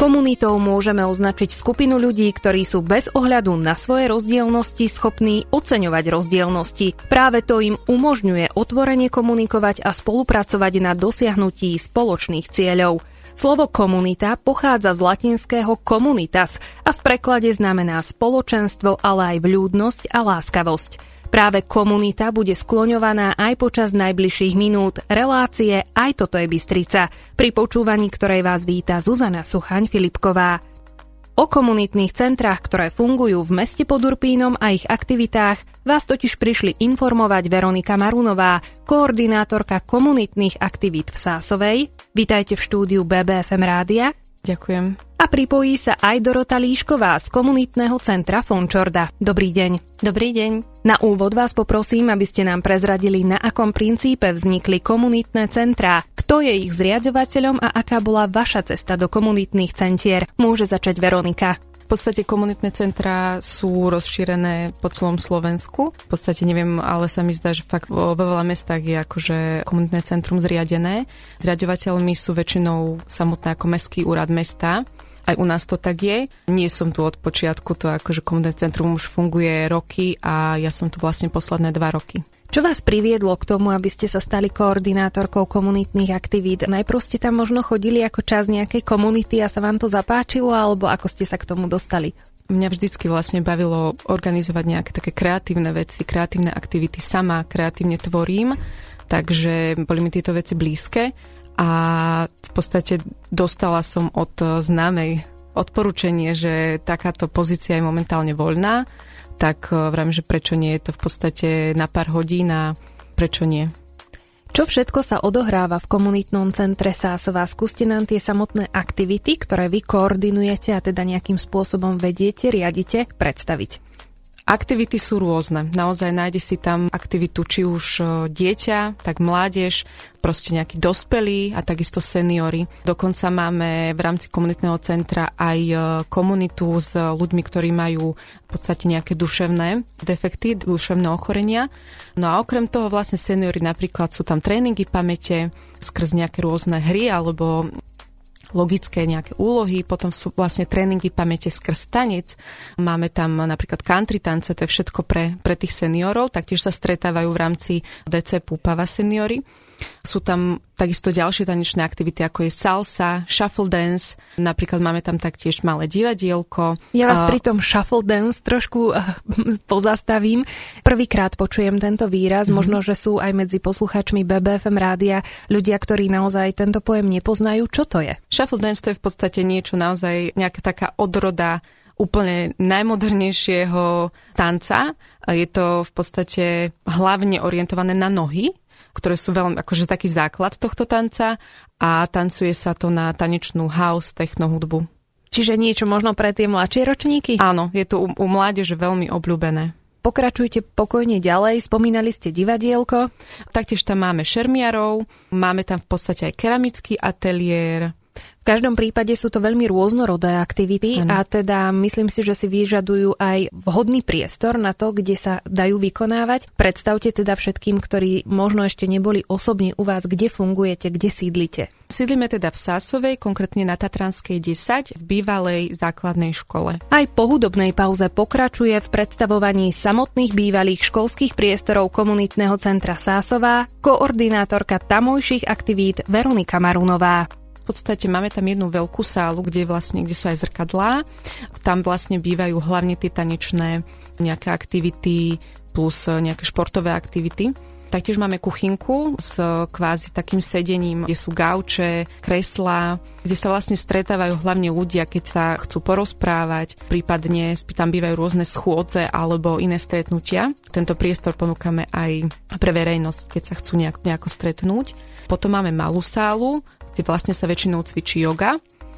Komunitou môžeme označiť skupinu ľudí, ktorí sú bez ohľadu na svoje rozdielnosti schopní oceňovať rozdielnosti. Práve to im umožňuje otvorene komunikovať a spolupracovať na dosiahnutí spoločných cieľov. Slovo komunita pochádza z latinského communitas a v preklade znamená spoločenstvo, ale aj vľúdnosť a láskavosť. Práve komunita bude skloňovaná aj počas najbližších minút relácie Aj toto je Bystrica, pri počúvaní ktorej vás víta Zuzana Suchaň-Filipková. O komunitných centrách, ktoré fungujú v meste pod Urpínom a ich aktivitách, vás totiž prišli informovať Veronika Marunová, koordinátorka komunitných aktivít v Sásovej. Vítajte v štúdiu BBFM rádia. Ďakujem. A pripojí sa aj Dorota Líšková z komunitného centra Fončorda. Dobrý deň. Dobrý deň. Na úvod vás poprosím, aby ste nám prezradili, na akom princípe vznikli komunitné centrá, kto je ich zriaďovateľom a aká bola vaša cesta do komunitných centier. Môže začať Veronika. V podstate komunitné centrá sú rozšírené po celom Slovensku. V podstate neviem, ale sa mi zdá, že fakt vo veľa mestách je akože komunitné centrum zriadené. Zriaďovateľmi sú väčšinou samotné ako mestský úrad mesta. Aj u nás to tak je. Nie som tu od počiatku, to akože komunitné centrum už funguje roky a ja som tu vlastne posledné 2 roky. Čo vás priviedlo k tomu, aby ste sa stali koordinátorkou komunitných aktivít? Najprv ste tam možno chodili ako časť nejakej komunity a sa vám to zapáčilo, alebo ako ste sa k tomu dostali? Mňa vždycky vlastne bavilo organizovať nejaké také kreatívne veci, kreatívne aktivity. Sama kreatívne tvorím, takže boli mi tieto veci blízke a v podstate dostala som od známej odporúčanie, že takáto pozícia je momentálne voľná, tak vravím, že prečo nie, je to v podstate na pár hodín a prečo nie. Čo všetko sa odohráva v komunitnom centre Sásová? Skúste nám tie samotné aktivity, ktoré vy koordinujete a teda nejakým spôsobom vediete, riadite, predstaviť. Aktivity sú rôzne. Naozaj nájde si tam aktivitu či už dieťa, tak mládež, proste nejakí dospelí a takisto seniori. Dokonca máme v rámci komunitného centra aj komunitu s ľuďmi, ktorí majú v podstate nejaké duševné defekty, duševné ochorenia. No a okrem toho vlastne seniori napríklad sú tam tréningy pamäte skrz nejaké rôzne hry alebo logické nejaké úlohy, potom sú vlastne tréningy pamäte skrz tanec. Máme tam napríklad country tance, to je všetko pre tých seniorov, taktiež sa stretávajú v rámci DC Púpava seniory. Sú tam takisto ďalšie tanečné aktivity, ako je salsa, shuffle dance, napríklad máme tam taktiež malé divadielko. Ja vás pri tom shuffle dance trošku pozastavím. Prvýkrát počujem tento výraz, možno, že sú aj medzi poslucháčmi BBFM rádia ľudia, ktorí naozaj tento pojem nepoznajú. Čo to je? Shuffle dance to je v podstate niečo naozaj, nejaká taká odroda úplne najmodernejšieho tanca. Je to v podstate hlavne orientované na nohy, ktoré sú veľmi akože taký základ tohto tanca a tancuje sa to na tanečnú house, techno hudbu. Čiže niečo možno pre tie mladšie ročníky? Áno, je to u mládeže veľmi obľúbené. Pokračujte pokojne ďalej, spomínali ste divadielko. Taktiež tam máme šermiarov, máme tam v podstate aj keramický ateliér. V každom prípade sú to veľmi rôznorodé aktivity a teda myslím si, že si vyžadujú aj vhodný priestor na to, kde sa dajú vykonávať. Predstavte teda všetkým, ktorí možno ešte neboli osobne u vás, kde fungujete, kde sídlite. Sídlime teda v Sásovej, konkrétne na Tatranskej 10, v bývalej základnej škole. Aj po hudobnej pauze pokračuje v predstavovaní samotných bývalých školských priestorov komunitného centra Sásová koordinátorka tamojších aktivít Veronika Marunová. V podstate máme tam jednu veľkú sálu, kde sú aj zrkadlá. Tam vlastne bývajú hlavne tie tanečné nejaké aktivity plus nejaké športové aktivity. Taktiež máme kuchynku s kvázi takým sedením, kde sú gauče, kreslá, kde sa vlastne stretávajú hlavne ľudia, keď sa chcú porozprávať, prípadne tam bývajú rôzne schôdze alebo iné stretnutia. Tento priestor ponúkame aj pre verejnosť, keď sa chcú nejako stretnúť. Potom máme malú sálu, kde vlastne sa väčšinou cvičí yoga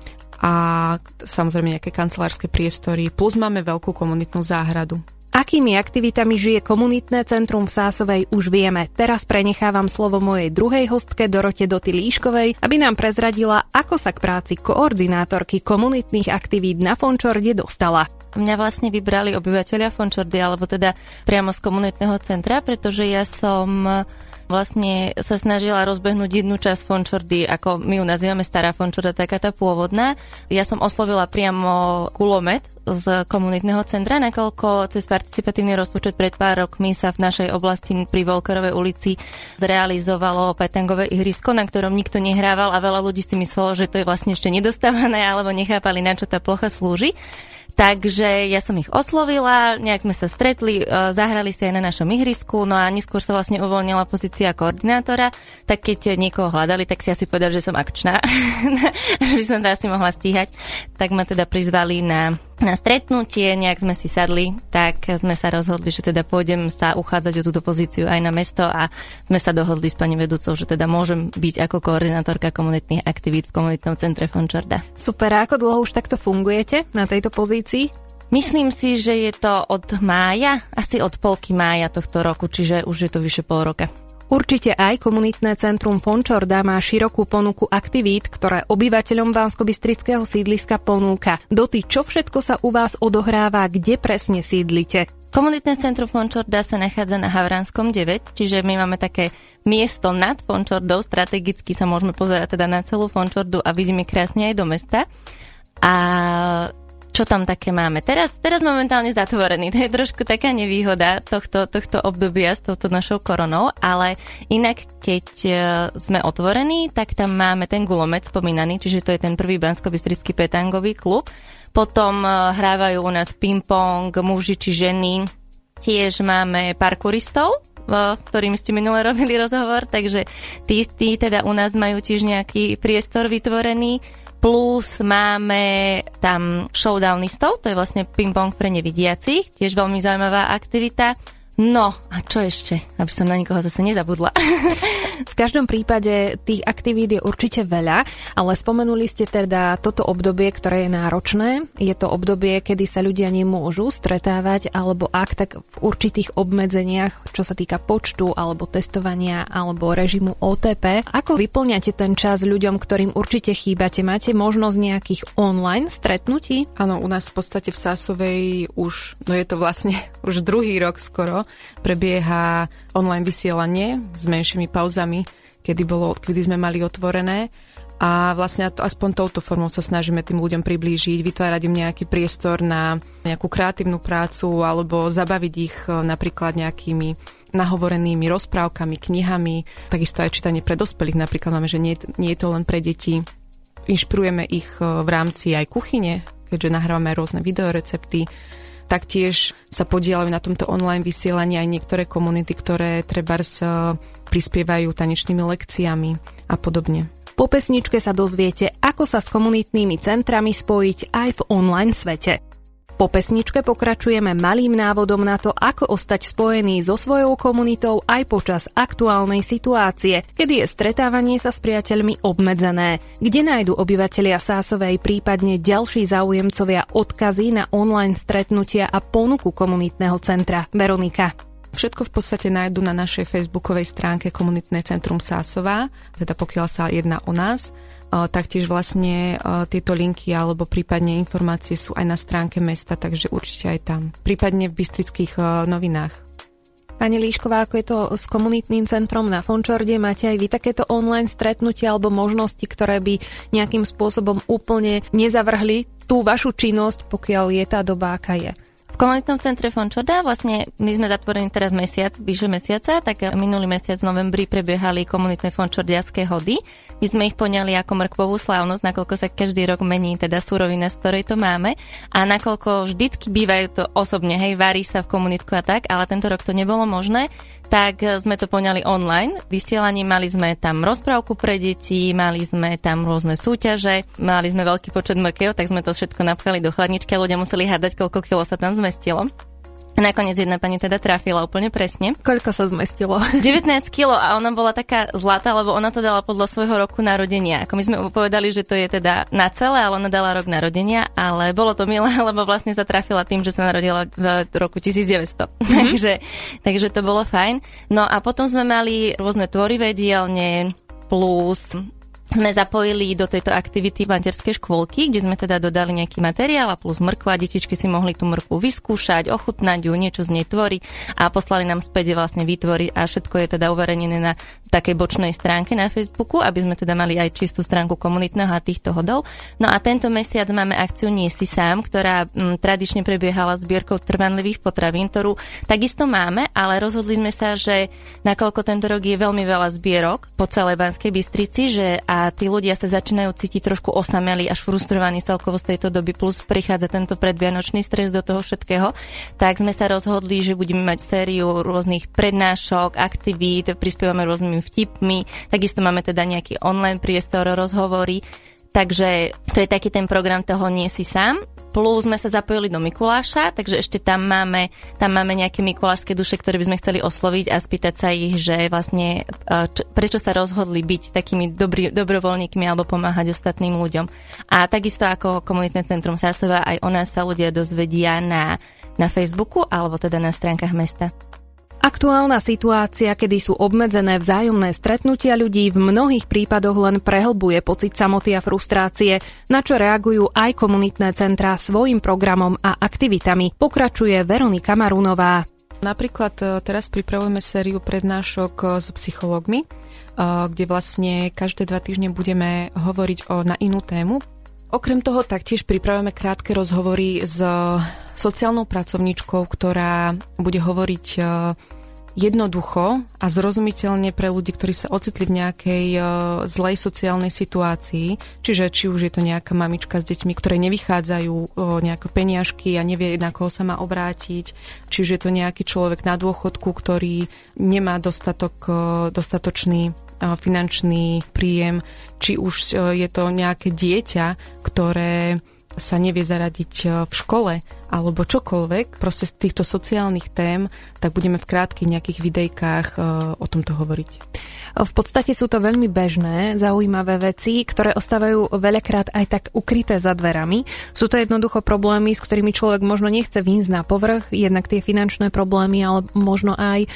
a samozrejme nejaké kancelárske priestory, plus máme veľkú komunitnú záhradu. Akými aktivitami žije komunitné centrum v Sásovej už vieme. Teraz prenechávam slovo mojej druhej hostke Dorote Doty Líškovej, aby nám prezradila, ako sa k práci koordinátorky komunitných aktivít na Fončorde dostala. Mňa vlastne vybrali obyvateľia Fončordy, alebo teda priamo z komunitného centra, pretože ja som vlastne sa snažila rozbehnúť jednu časť Fončordy, ako my ju nazývame stará Fončorda, taká tá pôvodná. Ja som oslovila priamo Kulomet z komunitného centra, nakoľko cez participatívny rozpočet pred pár rokmi sa v našej oblasti pri Volkerovej ulici zrealizovalo petangové ihrisko, na ktorom nikto nehrával a veľa ľudí si myslelo, že to je vlastne ešte nedostávané alebo nechápali, na čo tá plocha slúži. Takže ja som ich oslovila, nejak sme sa stretli, zahrali si aj na našom ihrisku, no a neskôr sa vlastne uvoľnila pozícia koordinátora, tak keď niekoho hľadali, tak si asi povedal, že som akčná, že by som to asi mohla stíhať. Tak ma teda prizvali na stretnutie, nejak sme si sadli, tak sme sa rozhodli, že teda pôjdem sa uchádzať o túto pozíciu aj na mesto a sme sa dohodli s pani vedúcou, že teda môžem byť ako koordinátorka komunitných aktivít v komunitnom centre Fončorda. Super, a ako dlho už takto fungujete na tejto pozícii? Myslím si, že je to od mája, asi od polky mája tohto roku, čiže už je to vyše pol roka. Určite aj komunitné centrum Fončorda má širokú ponuku aktivít, ktoré obyvateľom Banskobystrického sídliska ponúka. Doty, čo všetko sa u vás odohráva, kde presne sídlite? Komunitné centrum Fončorda sa nachádza na Havranskom 9, čiže my máme také miesto nad Fončordou, strategicky sa môžeme pozerať teda na celú Fončordu a vidíme krásne aj do mesta. A čo tam také máme? Teraz momentálne zatvorený. To je trošku taká nevýhoda tohto obdobia s touto našou koronou, ale inak, keď sme otvorení, tak tam máme ten Gulomet spomínaný, čiže to je ten prvý banskobystrický petangový klub. Potom hrávajú u nás ping-pong, muži či ženy. Tiež máme parkouristov, ktorými ste minule robili rozhovor, takže tí teda u nás majú tiež nejaký priestor vytvorený. Plus máme tam showdownistov, to je vlastne ping-pong pre nevidiacich, tiež veľmi zaujímavá aktivita. No, a čo ešte? Aby som na nikoho zase nezabudla. V každom prípade tých aktivít je určite veľa, ale spomenuli ste teda toto obdobie, ktoré je náročné. Je to obdobie, kedy sa ľudia nemôžu stretávať, alebo ak, tak v určitých obmedzeniach, čo sa týka počtu, alebo testovania, alebo režimu OTP. Ako vyplňate ten čas ľuďom, ktorým určite chýbate? Máte možnosť nejakých online stretnutí? Áno, u nás v podstate v Sásovej už, no je to vlastne už druhý rok skoro, prebieha online vysielanie s menšími pauzami, kedy sme mali otvorené a vlastne aspoň touto formou sa snažíme tým ľuďom priblížiť, vytvárať im nejaký priestor na nejakú kreatívnu prácu alebo zabaviť ich napríklad nejakými nahovorenými rozprávkami, knihami, takisto aj čítanie pre dospelých, napríklad máme, že nie je to len pre deti. Inšpirujeme ich v rámci aj kuchyne, keďže nahrávame rôzne videorecepty. Taktiež sa podieľajú na tomto online vysielaní aj niektoré komunity, ktoré trebárs prispievajú tanečnými lekciami a podobne. Po pesničke sa dozviete, ako sa s komunitnými centrami spojiť aj v online svete. Po pesničke pokračujeme malým návodom na to, ako ostať spojený so svojou komunitou aj počas aktuálnej situácie, kedy je stretávanie sa s priateľmi obmedzené. Kde nájdu obyvatelia Sásovej, prípadne ďalší záujemcovia odkazy na online stretnutia a ponuku komunitného centra? Veronika. Všetko v podstate nájdu na našej facebookovej stránke Komunitné centrum Sásová, teda pokiaľ sa jedná o nás. Taktiež vlastne tieto linky alebo prípadne informácie sú aj na stránke mesta, takže určite aj tam. Prípadne v Bystrických novinách. Pani Líšková, ako je to s komunitným centrom na Fončorde? Máte aj vy takéto online stretnutia alebo možnosti, ktoré by nejakým spôsobom úplne nezavrhli tú vašu činnosť, pokiaľ je tá doba, aká je? V komunitnom centre Fončorda vlastne my sme zatvorení teraz vyše mesiaca, tak minulý mesiac v novembri prebiehali komunitné fončordiacké hody. My sme ich poňali ako mrkvovú slávnosť, nakoľko sa každý rok mení teda surovina, z ktorej to máme a nakoľko vždycky bývajú to osobne, varí sa v komunitku a tak, ale tento rok to nebolo možné, tak sme to poňali online. Vysielaním mali sme tam rozprávku pre deti, mali sme tam rôzne súťaže, mali sme veľký počet mrkiev, tak sme to všetko napchali do chladničky a ľudia museli hádať, koľko kilo sa tam zmestilo. A nakoniec jedna pani teda trafila úplne presne. Koľko sa zmestilo? 19 kilo a ona bola taká zlatá, lebo ona to dala podľa svojho roku narodenia. Ako my sme povedali, že to je teda na celé, ale ona dala rok narodenia, ale bolo to milé, lebo vlastne sa trafila tým, že sa narodila v roku 1900. Takže to bolo fajn. No a potom sme mali rôzne tvorivé dielne plus sme zapojili do tejto aktivity materské škôlky, kde sme teda dodali nejaký materiál a plus mrkvu a detičky si mohli tú mrkvu vyskúšať, ochutnať ju, niečo z nej tvoriť a poslali nám späť vlastne vytvoriť a všetko je teda uverejnené na takej bočnej stránke na Facebooku, aby sme teda mali aj čistú stránku komunitného a týchto hodov. No a tento mesiac máme akciu Nie si sám, ktorá tradične prebiehala zbierkou trvanlivých potravín, ktorú takisto máme, ale rozhodli sme sa, že nakoľko tento rok je veľmi veľa zbierok po celej Banskej Bystrici, že a tí ľudia sa začínajú cítiť trošku osamelí až frustrovaní celkovo z tejto doby, plus prichádza tento predvianočný stres do toho všetkého, tak sme sa rozhodli, že budeme mať sériu rôznych prednášok, aktivít, prispievame rôznymi vtipmi, takisto máme teda nejaký online priestor, rozhovory, takže to je taký ten program toho Nie si sám. Plus sme sa zapojili do Mikuláša, takže ešte tam máme nejaké mikulášske duše, ktoré by sme chceli osloviť a spýtať sa ich, že vlastne prečo sa rozhodli byť takými dobrovoľníkmi alebo pomáhať ostatným ľuďom. A takisto ako komunitné centrum Sásova, aj o nás sa ľudia dozvedia na Facebooku alebo teda na stránkach mesta. Aktuálna situácia, kedy sú obmedzené vzájomné stretnutia ľudí, v mnohých prípadoch len prehlbuje pocit samoty a frustrácie, na čo reagujú aj komunitné centrá svojim programom a aktivitami, pokračuje Veronika Marunová. Napríklad teraz pripravujeme sériu prednášok s psychológmi, kde vlastne každé 2 týždne budeme hovoriť na inú tému. Okrem toho taktiež pripravujeme krátke rozhovory s sociálnou pracovníčkou, ktorá bude hovoriť jednoducho a zrozumiteľne pre ľudí, ktorí sa ocitli v nejakej zlej sociálnej situácii. Čiže či už je to nejaká mamička s deťmi, ktoré nevychádzajú nejaké peniažky a nevie, na koho sa má obrátiť. Či už je to nejaký človek na dôchodku, ktorý nemá dostatočný finančný príjem. Či už je to nejaké dieťa, ktoré sa nevie zaradiť v škole alebo čokoľvek, proste z týchto sociálnych tém, tak budeme v krátkych nejakých videjkách o tomto hovoriť. V podstate sú to veľmi bežné, zaujímavé veci, ktoré ostávajú veľakrát aj tak ukryté za dverami. Sú to jednoducho problémy, s ktorými človek možno nechce výjsť na povrch, jednak tie finančné problémy, ale možno aj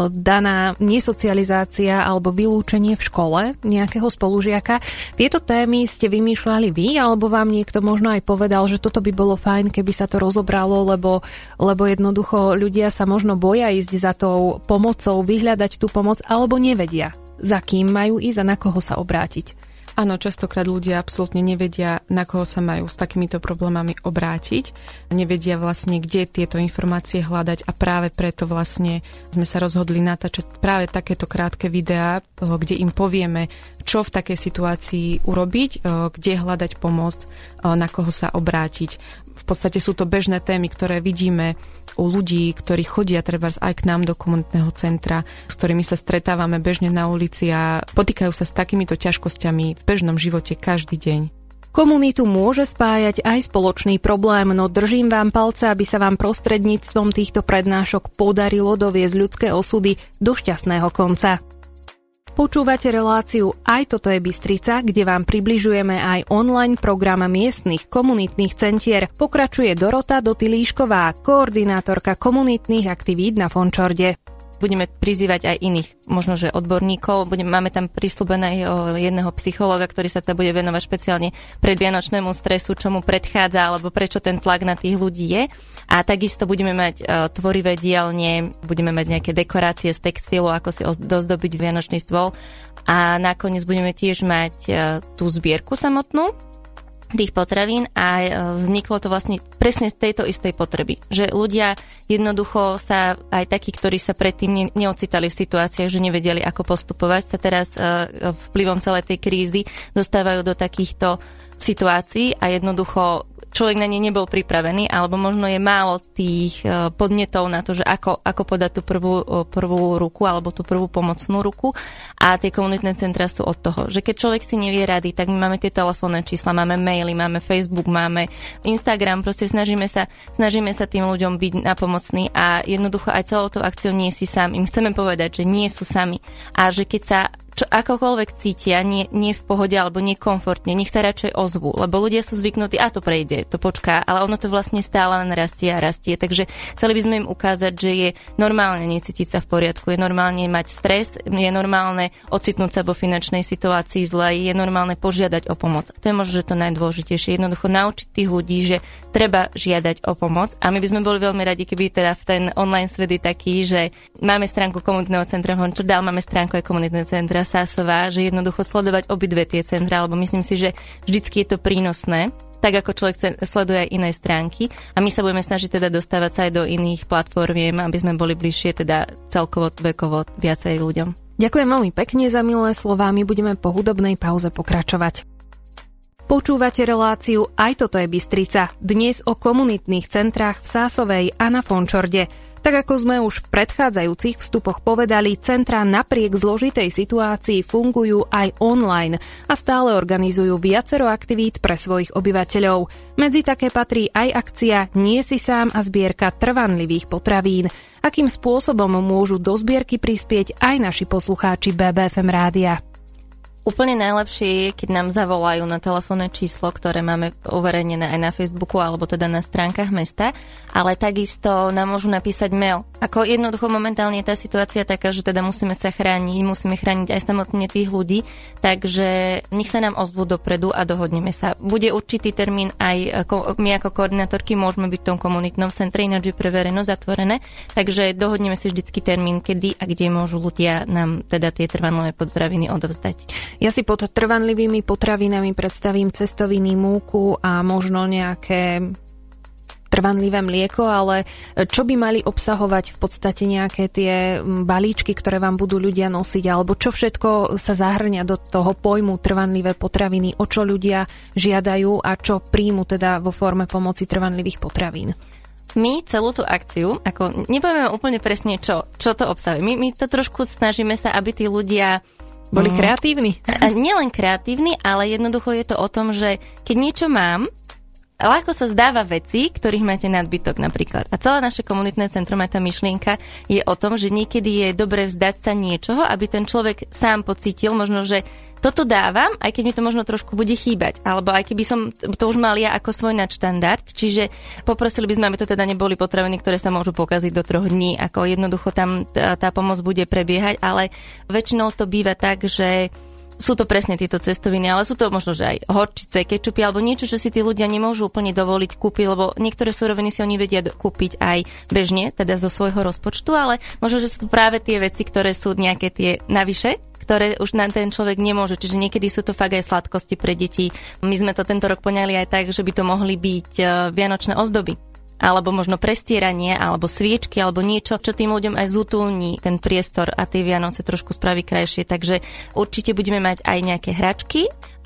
daná nesocializácia alebo vylúčenie v škole nejakého spolužiaka. Tieto témy ste vymýšľali vy, alebo vám niekto možno aj povedal, že toto by bolo fajn, keby sa to rozobralo, lebo jednoducho ľudia sa možno boja ísť za tou pomocou, vyhľadať tú pomoc, alebo nevedia, za kým majú ísť a na koho sa obrátiť. Áno, častokrát ľudia absolútne nevedia, na koho sa majú s takýmito problémami obrátiť. Nevedia vlastne, kde tieto informácie hľadať a práve preto vlastne sme sa rozhodli natáčať práve takéto krátke videá, kde im povieme, čo v takej situácii urobiť, kde hľadať pomoc, na koho sa obrátiť. V podstate sú to bežné témy, ktoré vidíme u ľudí, ktorí chodia trebárs aj k nám do komunitného centra, s ktorými sa stretávame bežne na ulici a potýkajú sa s takýmito ťažkosťami v bežnom živote každý deň. Komunitu môže spájať aj spoločný problém, no držím vám palce, aby sa vám prostredníctvom týchto prednášok podarilo doviesť ľudské osudy do šťastného konca. Počúvate reláciu Aj toto je Bystrica, kde vám približujeme aj online program miestnych komunitných centier. Pokračuje Dorota Doty-Líšková, koordinátorka komunitných aktivít na Fončorde. Budeme prizývať aj iných, možno že odborníkov. Máme tam prisľúbeného jedného psychológa, ktorý sa teda bude venovať špeciálne predvianočnému stresu, čo mu predchádza, alebo prečo ten tlak na tých ľudí je. A takisto budeme mať tvorivé dielne, budeme mať nejaké dekorácie z textilu, ako si dozdobiť vianočný stôl. A nakoniec budeme tiež mať tú zbierku samotnú tých potravín a vzniklo to vlastne presne z tejto istej potreby. Že ľudia jednoducho sa, aj takí, ktorí sa predtým neocitali v situáciách, že nevedeli, ako postupovať, sa teraz vplyvom celej tej krízy dostávajú do takýchto situácií a jednoducho človek na ne nebol pripravený, alebo možno je málo tých podnetov na to, že ako podať tú prvú ruku alebo tú prvú pomocnú ruku a tie komunitné centra sú od toho, že keď človek si nevie rady, tak my máme tie telefónne čísla, máme maily, máme Facebook, máme Instagram, proste snažíme sa tým ľuďom byť napomocní a jednoducho aj celou tou akciou Nie si sám. Im chceme povedať, že nie sú sami a že keď sa akokoľvek cítia, nie v pohode alebo nekomfortne, nech sa radšej ozvú, lebo ľudia sú zvyknutí, a to prejde, to počká, ale ono to vlastne stále len rastie a rastie, takže chceli by sme im ukázať, že je normálne necítiť sa v poriadku, je normálne mať stres, je normálne ocitnúť sa vo finančnej situácii zlej, je normálne požiadať o pomoc. To je možno, že to najdôležitejšie, jednoducho naučiť tých ľudí, že treba žiadať o pomoc, a my by sme boli veľmi radi, keby teda v ten online svet je taký, že máme stránku komunitného centra Hončordál, máme stránku aj komunitného centra Sásová, že jednoducho sledovať obidve tie centra, lebo myslím si, že vždycky je to prínosné, tak ako človek sleduje aj iné stránky, a my sa budeme snažiť teda dostávať sa aj do iných platformiem, aby sme boli bližšie teda celkovo vekovo viacej ľuďom. Ďakujem veľmi pekne za milé slová, my budeme po hudobnej pauze pokračovať. Počúvate reláciu Aj toto je Bystrica, dnes o komunitných centrách v Sásovej a na Fončorde. Tak ako sme už v predchádzajúcich vstupoch povedali, centrá napriek zložitej situácii fungujú aj online a stále organizujú viacero aktivít pre svojich obyvateľov. Medzi také patrí aj akcia Nie si sám a zbierka trvanlivých potravín. Akým spôsobom môžu do zbierky prispieť aj naši poslucháči BBFM rádia? Úplne najlepšie je, keď nám zavolajú na telefónne číslo, ktoré máme uverejnené aj na Facebooku alebo teda na stránkach mesta, ale takisto nám môžu napísať mail. Ako jednoducho momentálne je tá situácia taká, že teda musíme sa chrániť, musíme chrániť aj samotne tých ľudí, takže nech sa nám ozvú dopredu a dohodneme sa. Bude určitý termín, aj my ako koordinátorky môžeme byť v tom komunitnom centre, ináč je pre verejnosť zatvorené, takže dohodneme si vždycky termín, kedy a kde môžu ľudia nám teda tie trvanlivé potraviny odovzdať. Ja si pod trvanlivými potravinami predstavím cestoviny, múku a možno nejaké trvanlivé mlieko, ale čo by mali obsahovať v podstate nejaké tie balíčky, ktoré vám budú ľudia nosiť, alebo čo všetko sa zahrňa do toho pojmu trvanlivé potraviny, o čo ľudia žiadajú a čo príjmu teda vo forme pomoci trvanlivých potravín? My celú tú akciu, ako nepovieme úplne presne, čo to obsahuje. My to trošku snažíme sa, aby tí ľudia boli kreatívni. Nielen kreatívni, ale jednoducho je to o tom, že keď niečo mám, ľahko sa zdáva veci, ktorých máte nadbytok napríklad. A celé naše komunitné centrum, aj tá myšlienka je o tom, že niekedy je dobre vzdať sa niečoho, aby ten človek sám pocítil možno, že toto dávam, aj keď mi to možno trošku bude chýbať. Alebo aj keby som to už mal ja ako svoj nadštandard. Čiže poprosili by sme, aby to teda neboli potraviny, ktoré sa môžu pokaziť do 3 dní. Ako jednoducho tam tá pomoc bude prebiehať, ale väčšinou to býva tak, že sú to presne tieto cestoviny, ale sú to možno, že aj horčice, kečupy alebo niečo, čo si tí ľudia nemôžu úplne dovoliť kúpiť, lebo niektoré suroviny si oni vedia kúpiť aj bežne, teda zo svojho rozpočtu, ale možno, že sú to práve tie veci, ktoré sú nejaké tie navyše, ktoré už na ten človek nemôže. Čiže niekedy sú to fakt aj sladkosti pre deti. My sme to tento rok poňali aj tak, že by to mohli byť vianočné ozdoby, alebo možno prestieranie, alebo sviečky, alebo niečo, čo tým ľuďom aj zútulní ten priestor a tie Vianoce trošku spraví krajšie. Takže určite budeme mať aj nejaké hračky,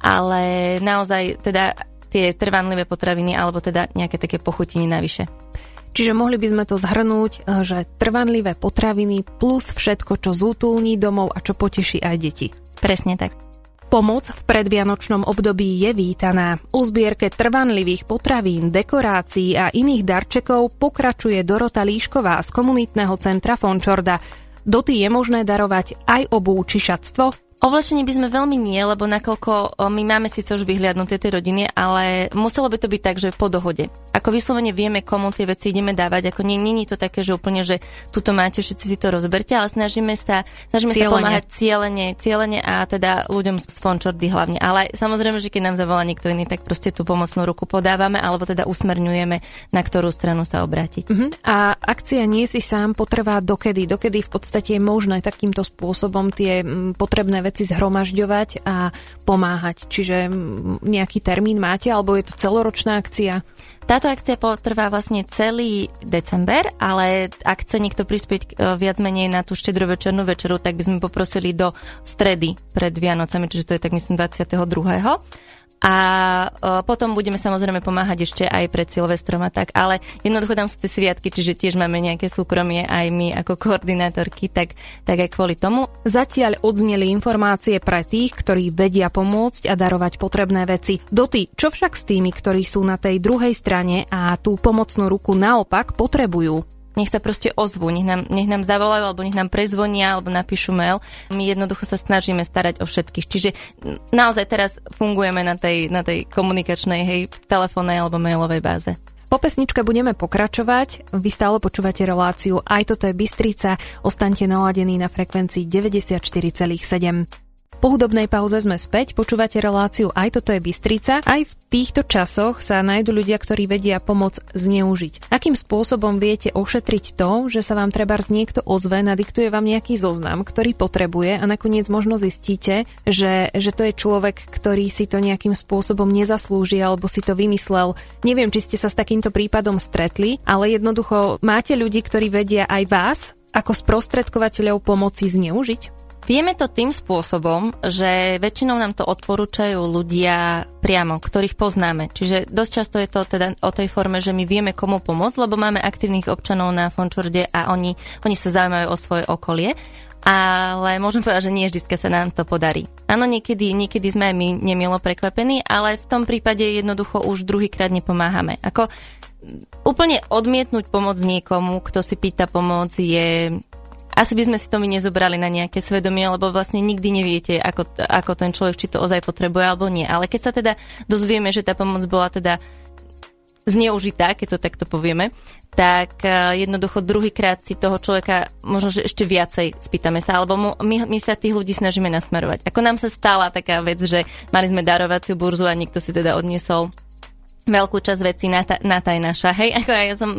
ale naozaj teda tie trvanlivé potraviny, alebo teda nejaké také pochutiny navyše. Čiže mohli by sme to zhrnúť, že trvanlivé potraviny plus všetko, čo zútulní domov a čo poteší aj deti. Presne tak. Pomoc v predvianočnom období je vítaná. O zbierke trvanlivých potravín, dekorácií a iných darčekov pokračuje Dorota Líšková z komunitného centra Fončorda. Doty je možné darovať aj obuv či šatstvo? Oblečenie by sme veľmi nie, lebo nakoľko my máme síce už vyhliadnuté tie rodiny, ale muselo by to byť tak, že po dohode. Ako vyslovene vieme, komu tie veci ideme dávať, ako nie je to také, že úplne, že tuto máte, všetci si to rozberte, ale snažíme sa pomáhať cieľene a teda ľuďom z Fončordy hlavne. Ale samozrejme, že keď nám zavolá niekto iný, tak proste tú pomocnú ruku podávame, alebo teda usmerňujeme, na ktorú stranu sa obrátiť. A akcia Nie si sám potrvá dokedy? Dokedy v podstate je možné takýmto spôsobom tie potrebné veci zhromažďovať a pomáhať. Čiže nejaký termín máte, alebo je to celoročná akcia? Táto akcia potrvá vlastne celý december, ale ak chce niekto prispieť viac menej na tú štedrovečernú večeru, tak by sme poprosili do stredy pred Vianocami, čiže to je tak myslím 22. A potom budeme samozrejme pomáhať ešte aj pred Silvestrom a tak, ale jednoducho tam sú tie sviatky, čiže tiež máme nejaké súkromie aj my ako koordinátorky, tak aj kvôli tomu. Zatiaľ odzneli informácie pre tých, ktorí vedia pomôcť a darovať potrebné veci. Doty, čo však s tými, ktorí sú na tej druhej strane a tú pomocnú ruku naopak potrebujú? Nech sa proste ozvú, nech nám zavolajú, alebo nech nám prezvonia, alebo napíšu mail. My jednoducho sa snažíme starať o všetkých. Čiže naozaj teraz fungujeme na tej komunikačnej, telefónnej alebo mailovej báze. Po pesničke budeme pokračovať. Vy stále počúvate reláciu Aj toto je Bystrica. Ostaňte naladení na frekvencii 94,7. Po hudobnej pauze sme späť, počúvate reláciu Aj toto je Bystrica. Aj v týchto časoch sa nájdu ľudia, ktorí vedia pomoc zneužiť. Akým spôsobom viete ošetriť to, že sa vám trebárs niekto ozve, nadiktuje vám nejaký zoznam, ktorý potrebuje a nakoniec možno zistíte, že to je človek, ktorý si to nejakým spôsobom nezaslúži alebo si to vymyslel. Neviem, či ste sa s takýmto prípadom stretli, ale jednoducho máte ľudí, ktorí vedia aj vás ako sprostredkovateľov pomoci zneužiť? Vieme to tým spôsobom, že väčšinou nám to odporúčajú ľudia priamo, ktorých poznáme. Čiže dosť často je to teda o tej forme, že my vieme komu pomôcť, lebo máme aktívnych občanov na Fončvorde a oni sa zaujímajú o svoje okolie. Ale môžem povedať, že nie vždy sa nám to podarí. Áno, niekedy sme aj my nemilo prekvapení, ale v tom prípade jednoducho už druhýkrát nepomáhame. Ako úplne odmietnúť pomoc niekomu, kto si pýta pomoc, je... Asi by sme si to my nezobrali na nejaké svedomie, lebo vlastne nikdy neviete, ako ten človek, či to ozaj potrebuje alebo nie. Ale keď sa teda dozvieme, že tá pomoc bola teda zneužitá, keď to takto povieme, tak jednoducho druhýkrát si toho človeka možno, že ešte viacej spýtame sa, alebo my sa tých ľudí snažíme nasmerovať. Ako nám sa stala taká vec, že mali sme darovaciu burzu a niekto si teda odniesol veľkú časť vecí na naša. Hej, ako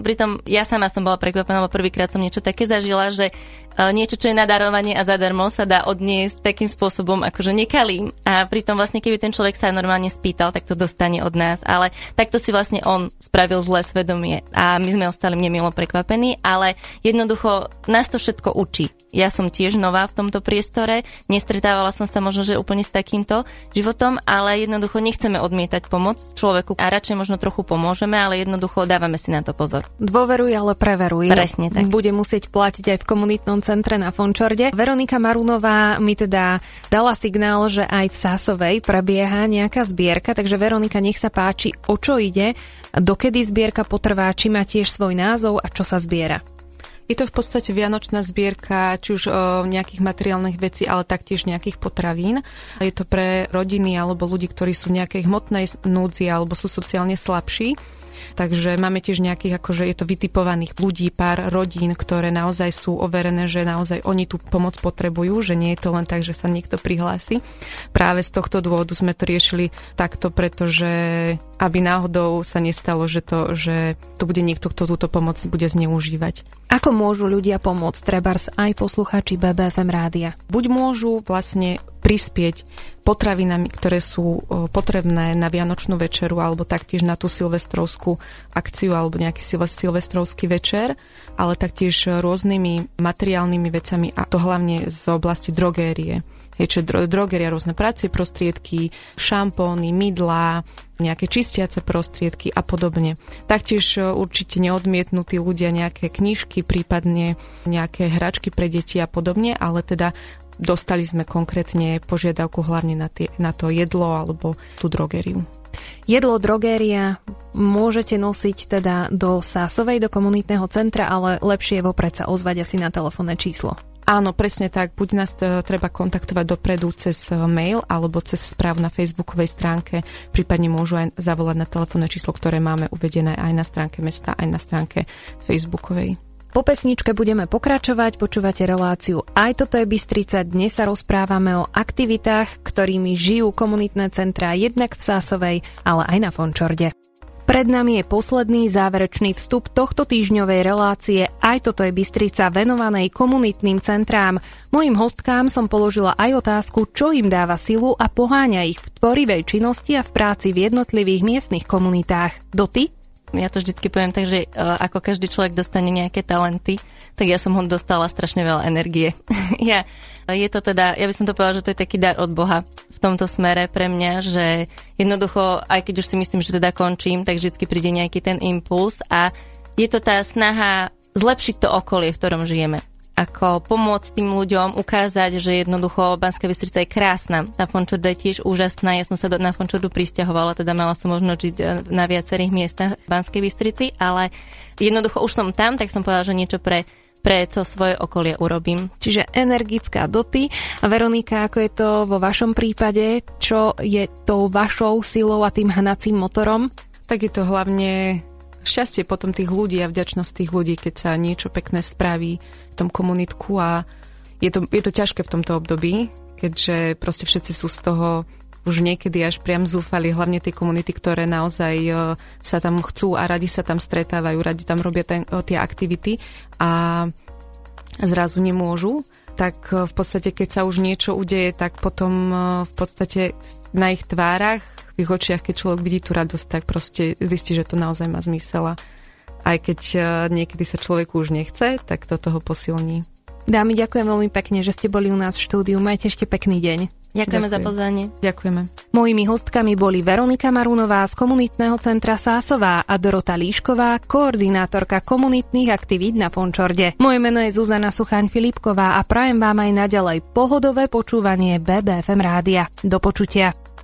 ja sama som bola prekvapená, lebo prvýkrát som niečo také zažila, že niečo, čo je na darovanie a zadarmo, sa dá odniesť takým spôsobom, akože nekalým. A pritom vlastne, keby ten človek sa normálne spýtal, tak to dostane od nás. Ale takto si vlastne on spravil zlé svedomie. A my sme ostali nemilo prekvapení, ale jednoducho nás to všetko učí. Ja som tiež nová v tomto priestore, nestretávala som sa možno, že úplne s takýmto životom, ale jednoducho nechceme odmietať pomoc človeku a radšej možno trochu pomôžeme, ale jednoducho dávame si na to pozor. Dôveruj, ale preveruj. Presne tak. Bude musieť platiť aj v komunitnom centre na Fončorde. Veronika Marunová mi teda dala signál, že aj v Sásovej prebieha nejaká zbierka, takže Veronika, nech sa páči, o čo ide, dokedy zbierka potrvá, či má tiež svoj názov a čo sa zbiera. Je to v podstate vianočná zbierka, či už nejakých materiálnych vecí, ale taktiež nejakých potravín. Je to pre rodiny alebo ľudí, ktorí sú v nejakej hmotnej núdzi alebo sú sociálne slabší. Takže máme tiež nejakých, akože je to vytipovaných ľudí, pár rodín, ktoré naozaj sú overené, že naozaj oni tú pomoc potrebujú, že nie je to len tak, že sa niekto prihlási. Práve z tohto dôvodu sme to riešili takto, pretože aby náhodou sa nestalo, že to bude niekto, kto túto pomoc bude zneužívať. Ako môžu ľudia pomôcť, trebárs aj poslucháči BBFM rádia? Buď môžu vlastne prispieť potravinami, ktoré sú potrebné na vianočnú večeru alebo taktiež na tú silvestrovskú akciu alebo nejaký silvestrovský večer, ale taktiež rôznymi materiálnymi vecami a to hlavne z oblasti drogérie. Drogeria, rôzne pracie prostriedky, šampóny, mydlá, nejaké čistiace prostriedky a podobne. Taktiež určite neodmietnutí ľudia nejaké knižky, prípadne nejaké hračky pre deti a podobne, ale teda dostali sme konkrétne požiadavku hlavne na to jedlo alebo tú drogériu. Jedlo, drogéria môžete nosiť teda do Sásovej, do komunitného centra, ale lepšie je vopred sa ozvať asi na telefónne číslo. Áno, presne tak. Buď nás treba kontaktovať dopredu cez mail alebo cez správu na facebookovej stránke. Prípadne môžu aj zavolať na telefónne číslo, ktoré máme uvedené aj na stránke mesta, aj na stránke facebookovej. Po pesničke budeme pokračovať, počúvate reláciu Aj toto je Bystrica. Dnes sa rozprávame o aktivitách, ktorými žijú komunitné centrá jednak v Sásovej, ale aj na Fončorde. Pred nami je posledný záverečný vstup tohto týždňovej relácie Aj toto je Bystrica venovanej komunitným centrám. Mojím hostkám som položila aj otázku, čo im dáva silu a poháňa ich v tvorivej činnosti a v práci v jednotlivých miestnych komunitách. Doty? Ja to vždycky poviem tak, že ako každý človek dostane nejaké talenty, tak ja som ho dostala strašne veľa energie. Je to teda, ja by som to povedala, že to je taký dar od Boha v tomto smere pre mňa, že jednoducho, aj keď už si myslím, že teda končím, tak vždycky príde nejaký ten impuls a je to tá snaha zlepšiť to okolie, v ktorom žijeme. ako pomôcť tým ľuďom, ukázať, že jednoducho Banská Bystrica je krásna. Tá Fončorda je tiež úžasná. Ja som sa na Fončordu prisťahovala, teda mala som možnosť žiť na viacerých miestach v Banskej Bystrici, ale jednoducho už som tam, tak som povedala, že niečo pre svoje okolie urobím. Čiže energická Doty. A Veronika, ako je to vo vašom prípade? Čo je tou vašou silou a tým hnacím motorom? Tak je to hlavne šťastie potom tých ľudí a vďačnosť tých ľudí, keď sa niečo pekné spraví v tom komunitku a je to ťažké v tomto období, keďže proste všetci sú z toho už niekedy až priam zúfali, hlavne tie komunity, ktoré naozaj sa tam chcú a radi sa tam stretávajú, radi tam robia tie aktivity a zrazu nemôžu, tak v podstate keď sa už niečo udeje, tak potom v podstate na ich tvárach, v ich očiach, keď človek vidí tú radosť, tak proste zistí, že to naozaj má zmysel. Aj keď niekedy sa človeku už nechce, tak to toho posilní. Dámy, ďakujem veľmi pekne, že ste boli u nás v štúdiu. Majte ešte pekný deň. Ďakujeme za pozvanie. Ďakujeme. Mojimi hostkami boli Veronika Marunová z komunitného centra Sásová a Dorota Líšková, koordinátorka komunitných aktivít na Fončorde. Moje meno je Zuzana Suchaň-Filipková a prajem vám aj naďalej pohodové počúvanie BBFM rádia. Do počutia.